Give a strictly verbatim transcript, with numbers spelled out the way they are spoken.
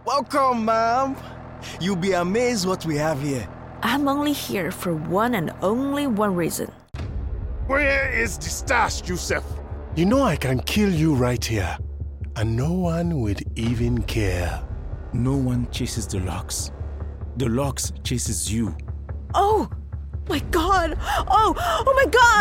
Welcome, ma'am. You'll be amazed what we have here. I'm only here for one and only one reason. Where is the stash, Yusuf? You know I can kill you right here, and no one would even care. No one chases the Lox. The Lox chases you. Oh, my God. Oh, oh my God.